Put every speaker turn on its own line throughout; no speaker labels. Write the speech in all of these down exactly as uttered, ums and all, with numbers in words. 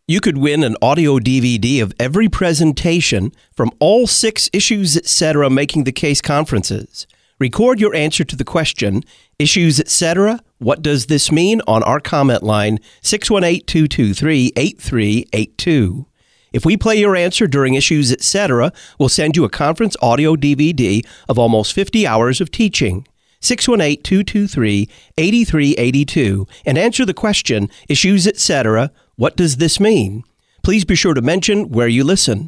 You could win an audio D V D of every presentation from all six Issues Etc. Making the Case conferences. Record your answer to the question, Issues Etc., what does this mean, on our comment line, six one eight, two two three, eight three eight two. If we play your answer during Issues Etc., we'll send you a conference audio D V D of almost fifty hours of teaching. six one eight, two two three, eight three eight two, and answer the question, Issues Etc., what does this mean? Please be sure to mention where you listen.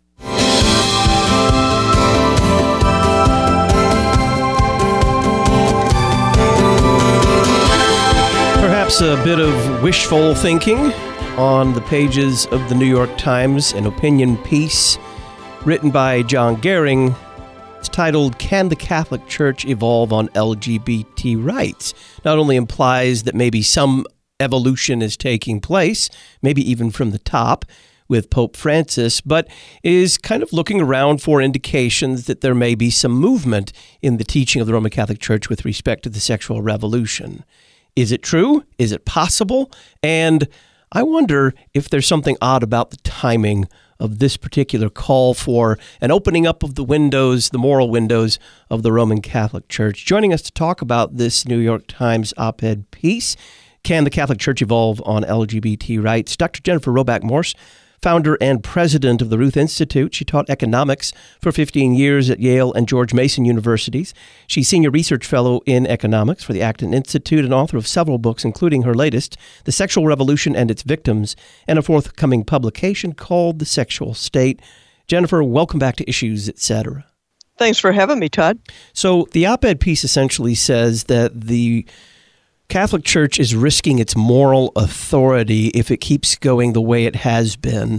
Perhaps a bit of wishful thinking on the pages of the New York Times, an opinion piece written by John Gehring. It's titled, Can the Catholic Church Evolve on L G B T Rights? Not only implies that maybe some evolution is taking place, maybe even from the top with Pope Francis, but is kind of looking around for indications that there may be some movement in the teaching of the Roman Catholic Church with respect to the sexual revolution. Is it true? Is it possible? And I wonder if there's something odd about the timing of this particular call for an opening up of the windows, the moral windows of the Roman Catholic Church. Joining us to talk about this New York Times op-ed piece, Can the Catholic Church Evolve on L G B T Rights? Doctor Jennifer Roback Morse, founder and president of the Ruth Institute. She taught economics for fifteen years at Yale and George Mason Universities. She's senior research fellow in economics for the Acton Institute and author of several books, including her latest, The Sexual Revolution and Its Victims, and a forthcoming publication called The Sexual State. Jennifer, welcome back to Issues Etc.
Thanks for having me, Todd.
So the op-ed piece essentially says that the Catholic Church is risking its moral authority if it keeps going the way it has been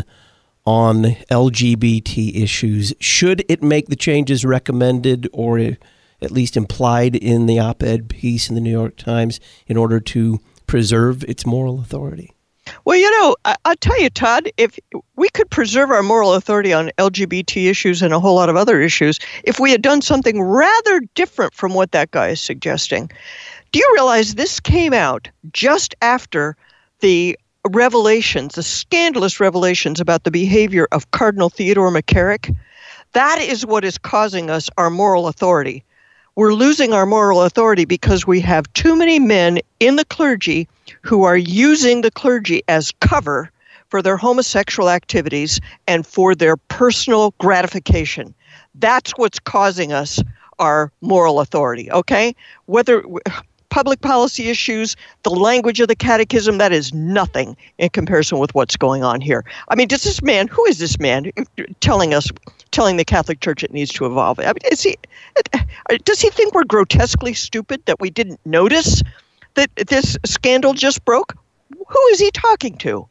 on L G B T issues. Should it make the changes recommended or at least implied in the op-ed piece in the New York Times in order to preserve its moral authority?
Well, you know, I- I'll tell you, Todd, if we could preserve our moral authority on L G B T issues and a whole lot of other issues if we had done something rather different from what that guy is suggesting. Do you realize this came out just after the revelations, the scandalous revelations about the behavior of Cardinal Theodore McCarrick? That is what is causing us our moral authority. We're losing our moral authority because we have too many men in the clergy who are using the clergy as cover for their homosexual activities and for their personal gratification. That's what's causing us our moral authority, okay? Whether public policy issues, the language of the catechism, that is nothing in comparison with what's going on here. I mean, does this man, who is this man telling us, telling the Catholic Church it needs to evolve? I mean, is he, does he think we're grotesquely stupid that we didn't notice that this scandal just broke? Who is he talking to?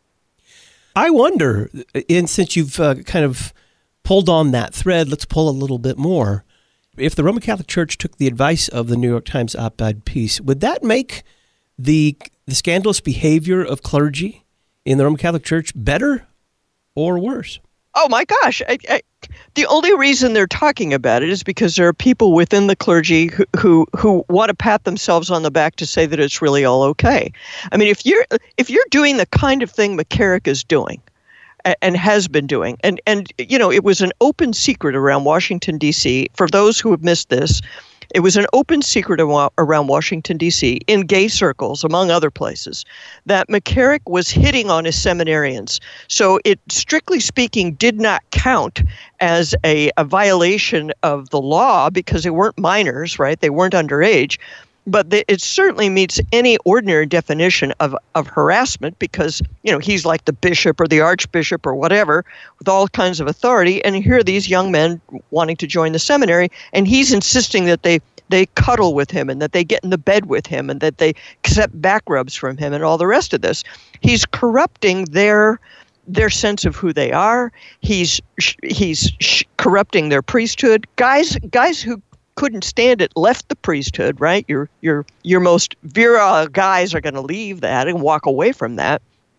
I wonder, and since you've uh, kind of pulled on that thread, let's pull a little bit more. If the Roman Catholic Church took the advice of the New York Times op-ed piece, would that make the, the scandalous behavior of clergy in the Roman Catholic Church better or worse?
Oh, my gosh. I, I, the only reason they're talking about it is because there are people within the clergy who, who, who want to pat themselves on the back to say that it's really all okay. I mean, if you're if you're doing the kind of thing McCarrick is doing, and has been doing. And, and you know, it was an open secret around Washington, D C. For those who have missed this, it was an open secret around Washington, D C, in gay circles, among other places, that McCarrick was hitting on his seminarians. So it, strictly speaking, did not count as a, a violation of the law because they weren't minors, right? They weren't underage. But the, it certainly meets any ordinary definition of, of harassment because, you know, he's like the bishop or the archbishop or whatever with all kinds of authority. And here are these young men wanting to join the seminary, and he's insisting that they, they cuddle with him and that they get in the bed with him and that they accept back rubs from him and all the rest of this. He's corrupting their their sense of who they are. He's he's corrupting their priesthood. Guys, guys who couldn't stand it left the priesthood, right? Your your your most virile guys are going to leave that and walk away from that.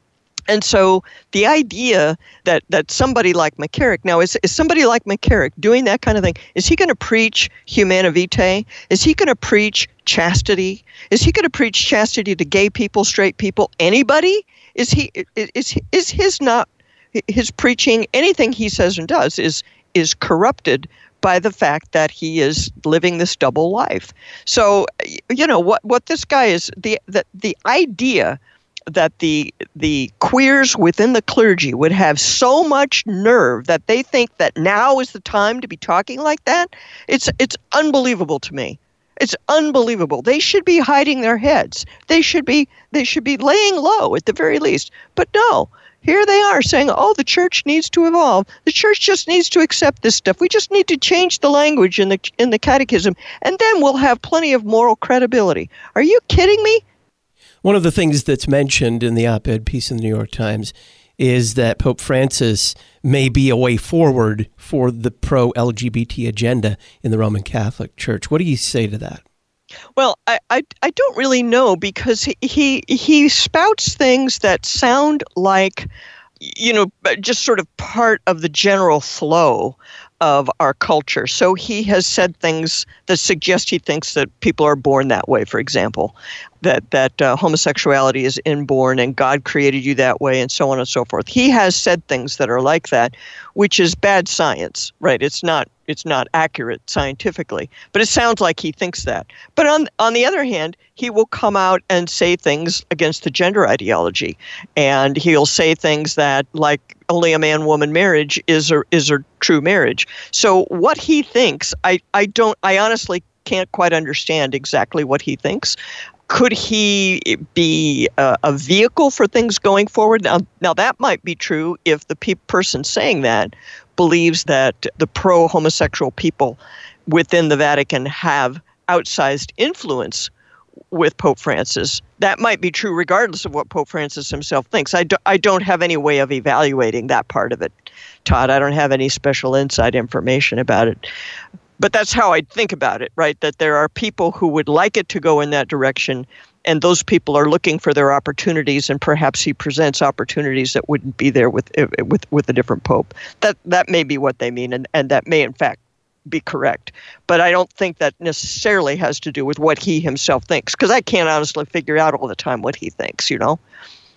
And so the idea that, that somebody like McCarrick, now is, is somebody like McCarrick doing that kind of thing, is he going to preach humana vitae? Is he going to preach chastity? Is he going to preach chastity to gay people, straight people, anybody? Is he is is his not his preaching, anything he says and does is is corrupted by the fact that he is living this double life. So, you know, what what this guy is, the the, the idea that the the queers within the clergy would have so much nerve that they think that now is the time to be talking like that, it's it's unbelievable to me. It's unbelievable. They should be hiding their heads. They should be they should be laying low at the very least. But no, here they are saying, oh, the church needs to evolve. The church just needs to accept this stuff. We just need to change the language in the in the catechism, and then we'll have plenty of moral credibility. Are you kidding me?
One of the things that's mentioned in the op-ed piece in the New York Times is that Pope Francis may be a way forward for the pro-L G B T agenda in the Roman Catholic Church. What do you say to that?
Well, I, I, I don't really know, because he, he he spouts things that sound like, you know, just sort of part of the general flow of our culture. So he has said things that suggest he thinks that people are born that way, for example, that that uh, homosexuality is inborn and God created you that way, and so on and so forth. He has said things that are like that, which is bad science, right? It's not it's not accurate scientifically, but it sounds like he thinks that. But on on the other hand, he will come out and say things against the gender ideology, and he'll say things that, like, only a man-woman marriage is a is a true marriage. So what he thinks, I, I don't I honestly can't quite understand exactly what he thinks. Could he be a, a vehicle for things going forward? Now, now that might be true if the pe- person saying that believes that the pro-homosexual people within the Vatican have outsized influence with Pope Francis. That might be true regardless of what Pope Francis himself thinks. I, do, I don't have any way of evaluating that part of it, Todd. I don't have any special inside information about it. But that's how I think about it, right? That there are people who would like it to go in that direction, and those people are looking for their opportunities, and perhaps he presents opportunities that wouldn't be there with with with a different pope. That that may be what they mean, and, and that may in fact be correct. But I don't think that necessarily has to do with what he himself thinks, because I can't honestly figure out all the time what he thinks, you know?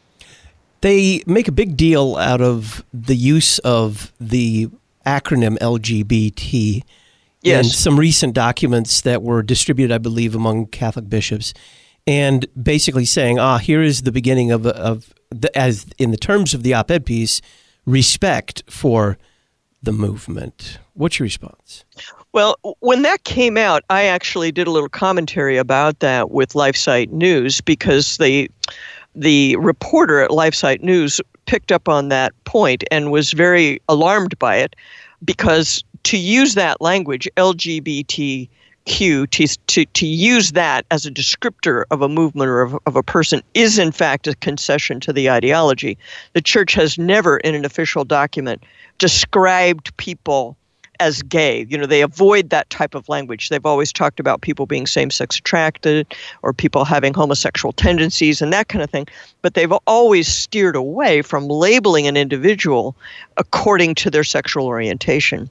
They make a big deal out of the use of the acronym L G B T.
Yes.
And some recent documents that were distributed, I believe, among Catholic bishops, and basically saying, ah, here is the beginning of, of the, as in the terms of the op-ed piece, respect for the movement. What's your response?
Well, when that came out, I actually did a little commentary about that with LifeSite News, because the the reporter at LifeSite News picked up on that point and was very alarmed by it, because to use that language, L G B T Q, to, to, to use that as a descriptor of a movement or of, of a person is in fact a concession to the ideology. The church has never in an official document described people as gay. You know, they avoid that type of language. They've always talked about people being same-sex attracted or people having homosexual tendencies and that kind of thing. But they've always steered away from labeling an individual according to their sexual orientation.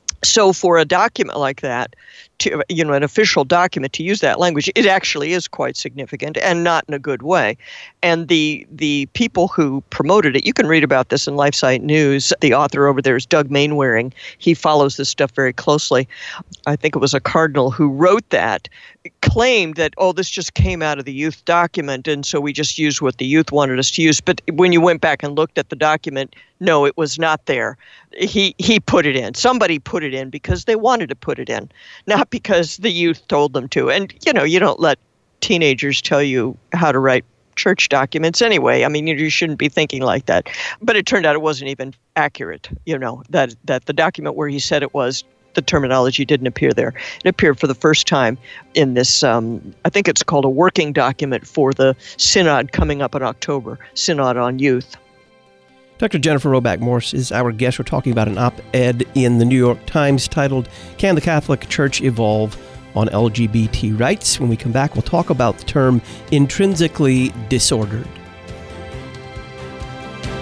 So for a document like that, to, you know, an official document, to use that language, it actually is quite significant, and not in a good way. And the the people who promoted it, you can read about this in LifeSite News. The author over there is Doug Mainwaring. He follows this stuff very closely. I think it was a cardinal who wrote that, claimed that, oh, this just came out of the youth document, and so we just used what the youth wanted us to use. But when you went back and looked at the document, no, it was not there. He he put it in. Somebody put it in because they wanted to put it in, not because the youth told them to. And, you know, you don't let teenagers tell you how to write church documents anyway. I mean, you, you shouldn't be thinking like that. But it turned out it wasn't even accurate, you know, that, that the document where he said it was, the terminology didn't appear there. It appeared for the first time in this, um, I think it's called a working document for the synod coming up in October, Synod on Youth.
Doctor Jennifer Roback Morse is our guest. We're talking about an op-ed in the New York Times titled, Can the Catholic Church Evolve on L G B T Rights? When we come back, we'll talk about the term intrinsically disordered.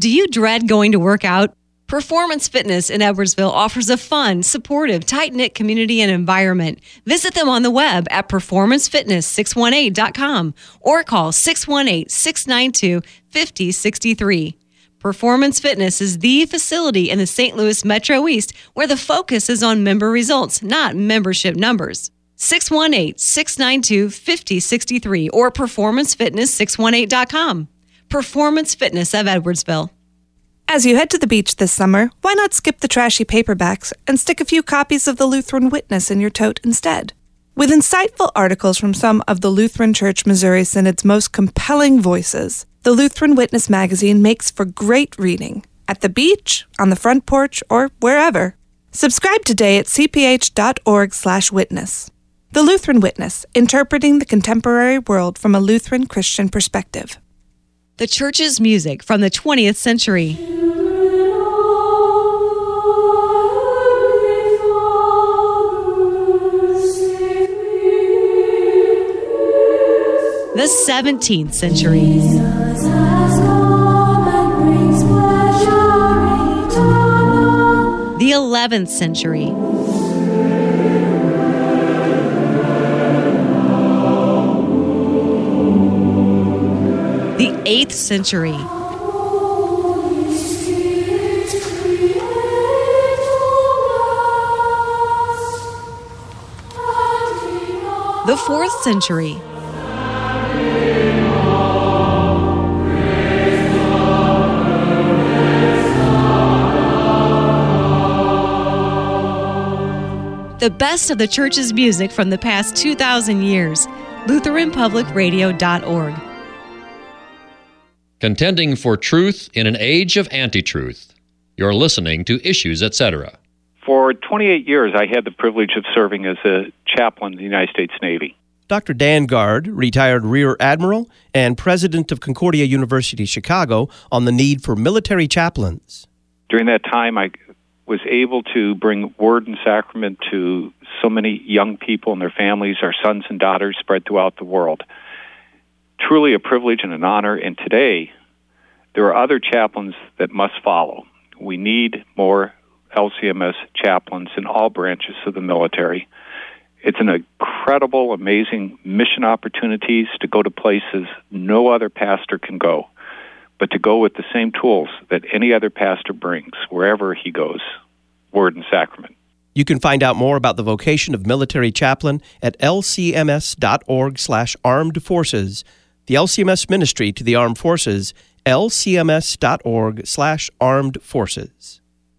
Do you dread going to work out? Performance Fitness in Edwardsville offers a fun, supportive, tight-knit community and environment. Visit them on the web at performance fitness six one eight dot com or call six one eight, six nine two, five zero six three. Performance Fitness is the facility in the Saint Louis Metro East where the focus is on member results, not membership numbers. six one eight, six nine two, five zero six three or performance fitness six one eight dot com. Performance Fitness of Edwardsville.
As you head to the beach this summer, why not skip the trashy paperbacks and stick a few copies of the Lutheran Witness in your tote instead? With insightful articles from some of the Lutheran Church Missouri Synod's most compelling voices, the Lutheran Witness magazine makes for great reading at the beach, on the front porch, or wherever. Subscribe today at c p h dot org slash witness. The Lutheran Witness, interpreting the contemporary world from a Lutheran Christian perspective.
The church's music from the twentieth century. The seventeenth century. The eleventh century. The eighth century. The fourth century. The best of the church's music from the past two thousand years. Lutheran Public Radio dot org.
Contending for truth in an age of anti-truth. You're listening to Issues, et cetera.
For twenty-eight years, I had the privilege of serving as a chaplain in the United States Navy.
Doctor Dan Guard, retired Rear Admiral and president of Concordia University, Chicago, on the need for military chaplains.
During that time, I was able to bring word and sacrament to so many young people and their families, our sons and daughters spread throughout the world. Truly a privilege and an honor, and today there are other chaplains that must follow. We need more L C M S chaplains in all branches of the military. It's an incredible, amazing mission opportunities to go to places no other pastor can go, but to go with the same tools that any other pastor brings wherever he goes, word and sacrament.
You can find out more about the vocation of military chaplain at l c m s dot org slash armed forces. The L C M S ministry to the armed forces, l c m s dot org slash armed forces.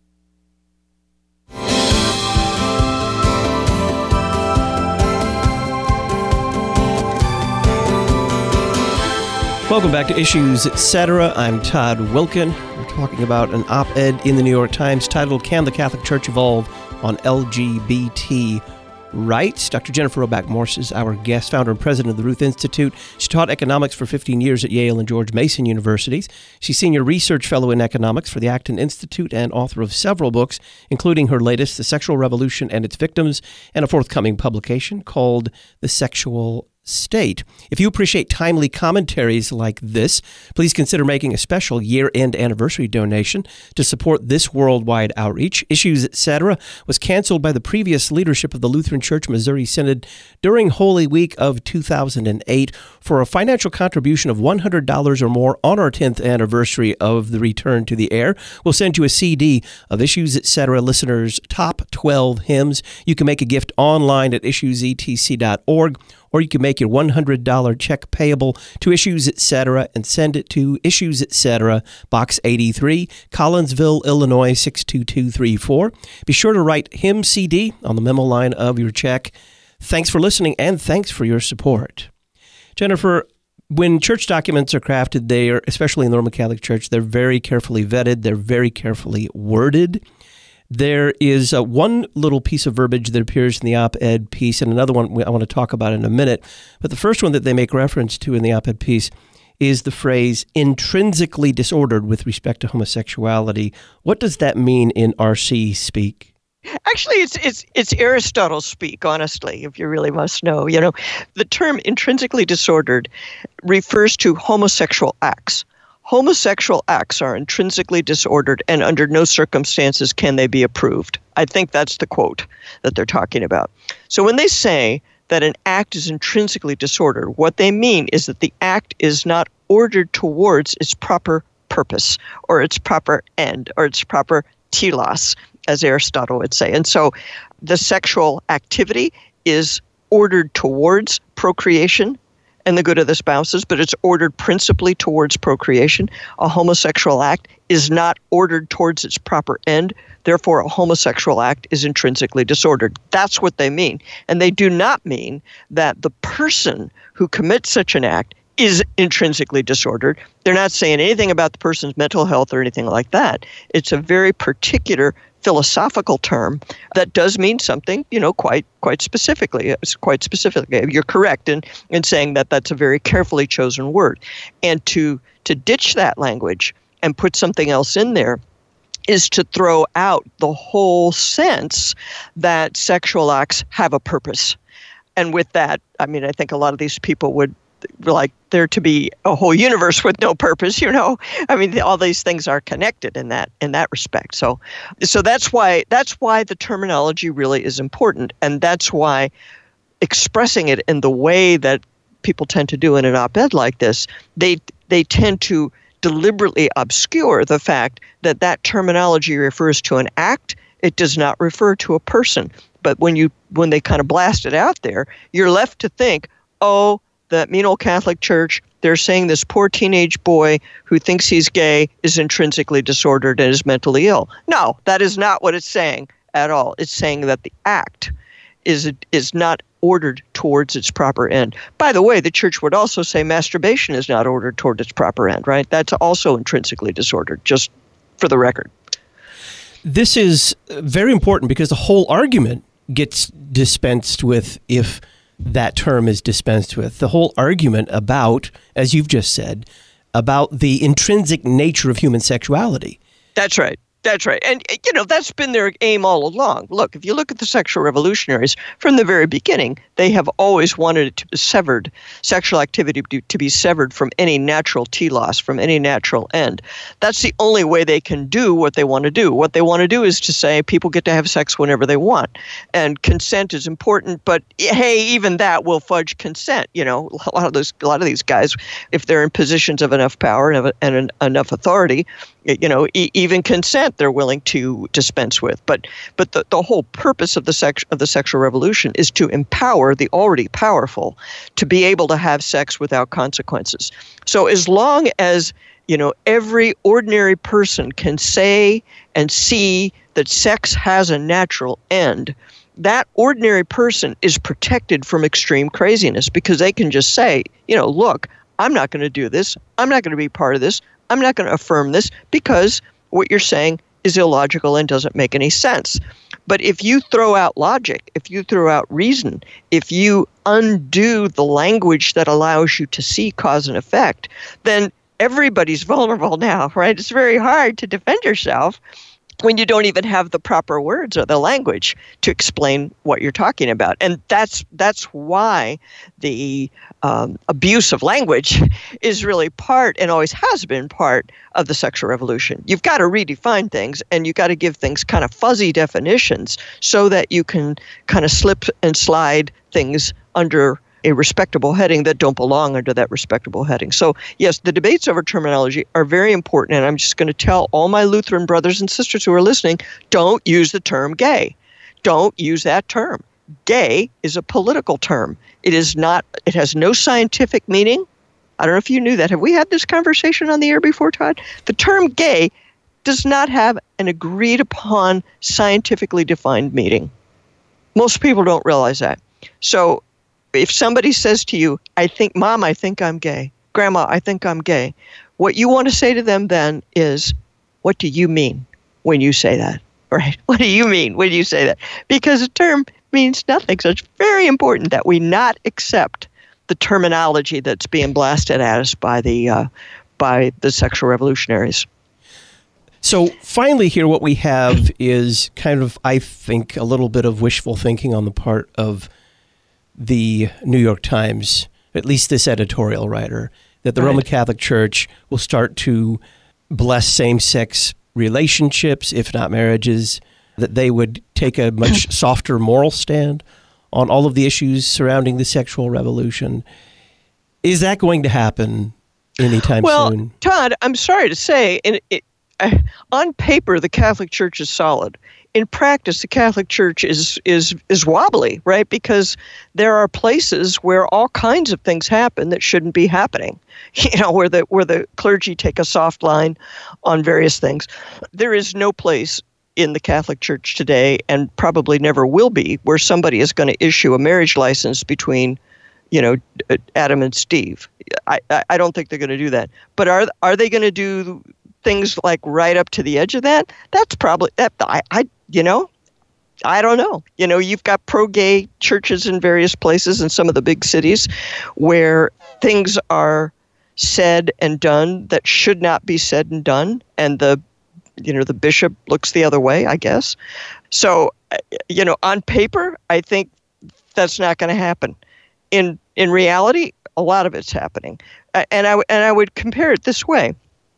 Welcome back to Issues, et cetera. I'm Todd Wilkin. We're talking about an op-ed in the New York Times titled, Can the Catholic Church Evolve on L G B T Rights? Doctor Jennifer Roback Morse is our guest, founder and president of the Ruth Institute. She taught economics for fifteen years at Yale and George Mason Universities. She's senior research fellow in economics for the Acton Institute and author of several books, including her latest, The Sexual Revolution and Its Victims, and a forthcoming publication called The Sexual State. If you appreciate timely commentaries like this, please consider making a special year-end anniversary donation to support this worldwide outreach. Issues, et cetera was canceled by the previous leadership of the Lutheran Church Missouri Synod during Holy Week of two thousand eight. For a financial contribution of one hundred dollars or more on our tenth anniversary of the return to the air, we'll send you a C D of Issues, et cetera listeners' top twelve hymns. You can make a gift online at issues e t c dot org, or you can make your one hundred dollars check payable to Issues, et cetera and send it to Issues, et cetera, Box eighty-three, Collinsville, Illinois, six two two three four. Be sure to write Hymn C D on the memo line of your check. Thanks for listening, and thanks for your support. Jennifer, when church documents are crafted, they are, especially in the Roman Catholic Church, they're very carefully vetted, they're very carefully worded. There is uh, one little piece of verbiage that appears in the op-ed piece, and another one I want to talk about in a minute. But the first one that they make reference to in the op-ed piece is the phrase intrinsically disordered with respect to homosexuality. What does that mean in R C speak?
Actually, it's it's it's Aristotle speak, honestly, if you really must know. You know, the term intrinsically disordered refers to homosexual acts. homosexual acts are intrinsically disordered and under no circumstances can they be approved. I think that's the quote that they're talking about. So when they say that an act is intrinsically disordered, what they mean is that the act is not ordered towards its proper purpose or its proper end or its proper telos, as Aristotle would say. And so the sexual activity is ordered towards procreation and the good of the spouses, but it's ordered principally towards procreation. A homosexual act is not ordered towards its proper end. Therefore, a homosexual act is intrinsically disordered. That's what they mean. And they do not mean that the person who commits such an act is intrinsically disordered. They're not saying anything about the person's mental health or anything like that. It's a very particular philosophical term that does mean something, you know, quite quite specifically. It's quite specifically. You're correct in, in saying that that's a very carefully chosen word. And to to ditch that language and put something else in there is to throw out the whole sense that sexual acts have a purpose. And with that, I mean, I think a lot of these people would like there to be a whole universe with no purpose, you know. I mean, all these things are connected in that in that respect. So, so that's why that's why the terminology really is important, and that's why expressing it in the way that people tend to do in an op-ed like this, they they tend to deliberately obscure the fact that that terminology refers to an act. It does not refer to a person. But when you when they kind of blast it out there, you're left to think, oh, that mean old Catholic Church, they're saying this poor teenage boy who thinks he's gay is intrinsically disordered and is mentally ill. No, that is not what it's saying at all. It's saying that the act is is not ordered towards its proper end. By the way, the Church would also say masturbation is not ordered toward its proper end, right? That's also intrinsically disordered, just for the record.
This is very important because the whole argument gets dispensed with if that term is dispensed with. The whole argument about, as you've just said, about the intrinsic nature of human sexuality.
That's right. That's right. And, you know, that's been their aim all along. Look, if you look at the sexual revolutionaries, from the very beginning, they have always wanted it to be severed, sexual activity to, to be severed from any natural telos, from any natural end. That's the only way they can do what they want to do. What they want to do is to say people get to have sex whenever they want. And consent is important, but hey, even that will fudge consent. You know, a lot of those, a lot of these guys, if they're in positions of enough power and, and enough authority, you know, e- even consent they're willing to dispense with. But but the, the whole purpose of the sex of the sexual revolution is to empower the already powerful to be able to have sex without consequences. So as long as, you know, every ordinary person can say and see that sex has a natural end, that ordinary person is protected from extreme craziness because they can just say, you know, look, I'm not going to do this. I'm not going to be part of this. I'm not going to affirm this because what you're saying is illogical and doesn't make any sense. But if you throw out logic, if you throw out reason, if you undo the language that allows you to see cause and effect, then everybody's vulnerable now, right? It's very hard to defend yourself when you don't even have the proper words or the language to explain what you're talking about. And that's that's why the um, abuse of language is really part, and always has been part, of the sexual revolution. You've got to redefine things, and you've got to give things kind of fuzzy definitions so that you can kind of slip and slide things under a respectable heading that don't belong under that respectable heading. So yes, the debates over terminology are very important, and I'm just going to tell all my Lutheran brothers and sisters who are listening, don't use the term gay. Don't use that term. Gay is a political term. It is not, it has no scientific meaning. I don't know if you knew that. Have we had this conversation on the air before, Todd? The term gay does not have an agreed upon scientifically defined meaning. Most people don't realize that. So if somebody says to you, I think, Mom, I think I'm gay. Grandma, I think I'm gay. What you want to say to them then is, what do you mean when you say that? Right? What do you mean when you say that? Because a term means nothing. So it's very important that we not accept the terminology that's being blasted at us by the uh, by the sexual revolutionaries.
So finally here, what we have is kind of, I think, a little bit of wishful thinking on the part of the New York Times, at least this editorial writer. that the
Right.
Roman Catholic Church will start to bless same-sex relationships, if not marriages, that they would take a much softer moral stand on all of the issues surrounding the sexual revolution. Is that going to happen anytime
well,
soon?
Well, Todd, I'm sorry to say, in, it, uh, on paper, the Catholic Church is solid. In practice, the Catholic Church is is is wobbly, right? Because there are places where all kinds of things happen that shouldn't be happening. You know, where the where the clergy take a soft line on various things. There is no place in the Catholic Church today, and probably never will be, where somebody is going to issue a marriage license between, you know, Adam and Steve. I I, I don't think they're going to do that. But are are they going to do things like right up to the edge of that? That's probably that. I, I you know, I don't know. You know, you've got pro-gay churches in various places in some of the big cities where things are said and done that should not be said and done, and the you know the bishop looks the other way, I guess. So, you know, on paper, I think that's not going to happen. In in reality, a lot of it's happening, and I and I would compare it this way.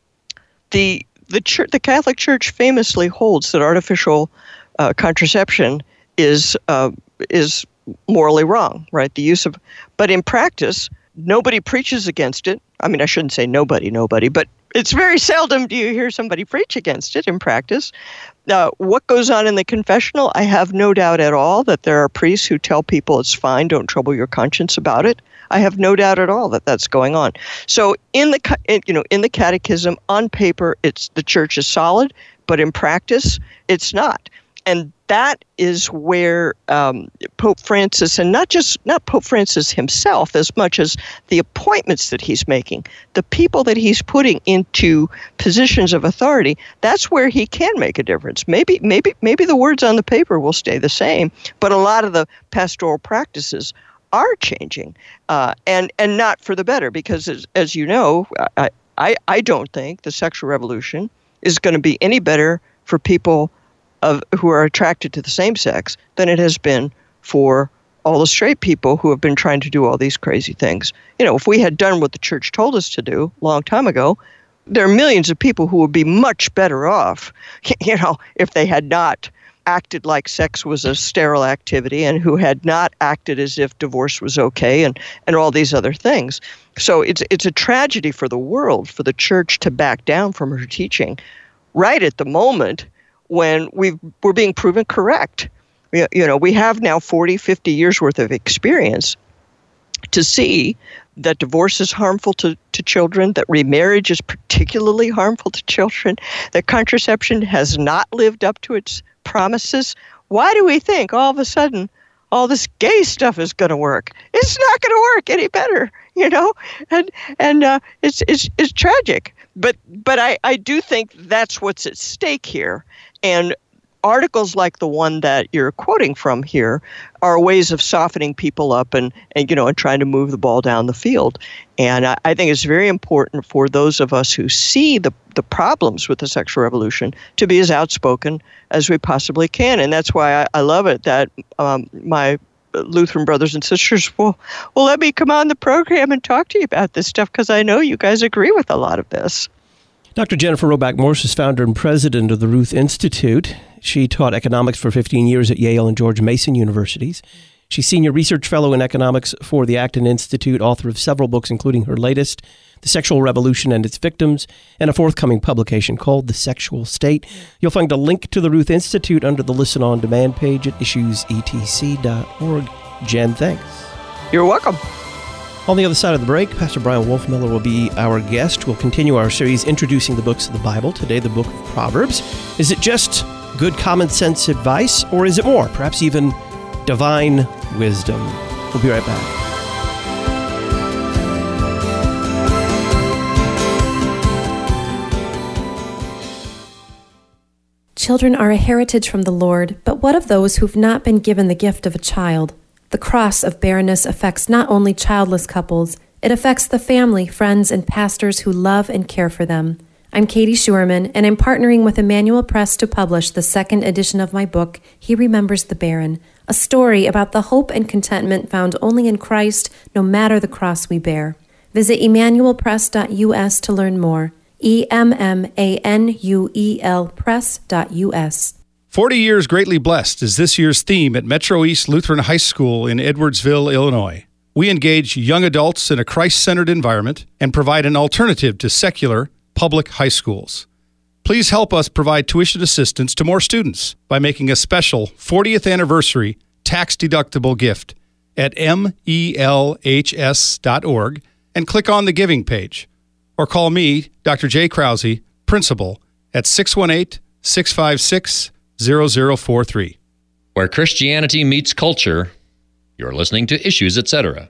The the church, the Catholic Church famously holds that artificial uh, contraception is uh, is morally wrong, right? The use of, but in practice, nobody preaches against it. I mean, I shouldn't say nobody, nobody, but it's very seldom do you hear somebody preach against it in practice. Uh, what goes on in the confessional? I have no doubt at all that there are priests who tell people it's fine, don't trouble your conscience about it. I have no doubt at all that that's going on. So in the in, you know in the catechism, on paper, it's the church is solid, but in practice, it's not. And that is where um, Pope Francis, and not just not Pope Francis himself, as much as the appointments that he's making, the people that he's putting into positions of authority, that's where he can make a difference. Maybe, maybe, maybe the words on the paper will stay the same, but a lot of the pastoral practices are changing, uh, and and not for the better, because as, as you know, I, I I don't think the sexual revolution is going to be any better for people of who are attracted to the same sex than it has been for all the straight people who have been trying to do all these crazy things. You know, if we had done what the church told us to do a long time ago, there are millions of people who would be much better off, you know, if they had not acted like sex was a sterile activity and who had not acted as if divorce was okay and, and all these other things. So it's it's a tragedy for the world for the church to back down from her teaching right at the moment when we've, we're being proven correct. You, you know, we have now forty, fifty years worth of experience to see that divorce is harmful to, to children, that remarriage is particularly harmful to children, that contraception has not lived up to its promises. Why do we think all of a sudden all this gay stuff is going to work? It's not going to work any better, you know, and and uh, it's it's it's tragic. But but I, I do think that's what's at stake here, and articles like the one that you're quoting from here are ways of softening people up and, and you know and trying to move the ball down the field. And I, I think it's very important for those of us who see the the problems with the sexual revolution to be as outspoken as we possibly can. And that's why I, I love it that um, my Lutheran brothers and sisters will, will let me come on the program and talk to you about this stuff, because I know you guys agree with a lot of this.
Doctor Jennifer Roback Morse is founder and president of the Ruth Institute. She taught economics for fifteen years at Yale and George Mason universities. She's senior research fellow in economics for the Acton Institute, author of several books, including her latest, The Sexual Revolution and Its Victims, and a forthcoming publication called The Sexual State. You'll find a link to the Ruth Institute under the Listen On Demand page at issues e t c dot org. Jen, thanks.
You're welcome.
On the other side of the break, Pastor Brian Wolfmueller will be our guest. We'll continue our series introducing the books of the Bible. Today, the book of Proverbs. Is it just good common sense advice, or is it more, perhaps even divine wisdom? We'll be right back.
Children are a heritage from the Lord, but what of those who've not been given the gift of a child? The cross of barrenness affects not only childless couples, it affects the family, friends, and pastors who love and care for them. I'm Katie Schuerman, and I'm partnering with Emmanuel Press to publish the second edition of my book, He Remembers the Barren, a story about the hope and contentment found only in Christ, no matter the cross we bear. Visit emmanuel press dot u s to learn more. E M M A N U E L press dot U S.
forty years greatly blessed is this year's theme at Metro East Lutheran High School in Edwardsville, Illinois. We engage young adults in a Christ-centered environment and provide an alternative to secular public high schools. Please help us provide tuition assistance to more students by making a special fortieth anniversary tax-deductible gift at M E L H S dot org and click on the giving page. Or call me, Doctor Jay Krause, principal, at six one eight, six five six, zero zero four three.
Where Christianity meets culture, you're listening to Issues, et cetera.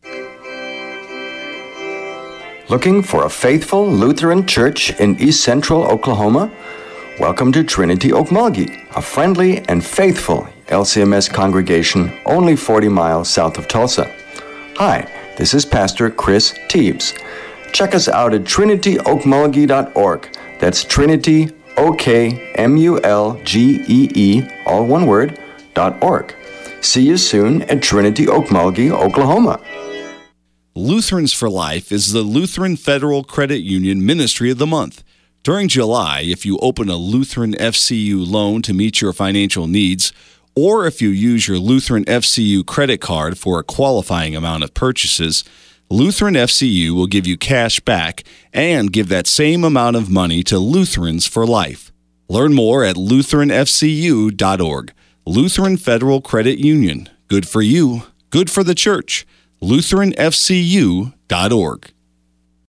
Looking for a faithful Lutheran church in East Central Oklahoma? Welcome to Trinity Okmulgee, a friendly and faithful L C M S congregation only forty miles south of Tulsa. Hi, this is Pastor Chris Teebs. Check us out at trinity okmulgee dot org. That's Trinity, O K M U L G E E, all one word, dot org. See you soon at Trinity Okmulgee, Oklahoma.
Lutherans for Life is the Lutheran Federal Credit Union Ministry of the Month. During July, if you open a Lutheran F C U loan to meet your financial needs, or if you use your Lutheran F C U credit card for a qualifying amount of purchases, Lutheran F C U will give you cash back and give that same amount of money to Lutherans for Life. Learn more at lutheran f c u dot org. Lutheran Federal Credit Union. Good for you, good for the church. lutheran f c u dot org.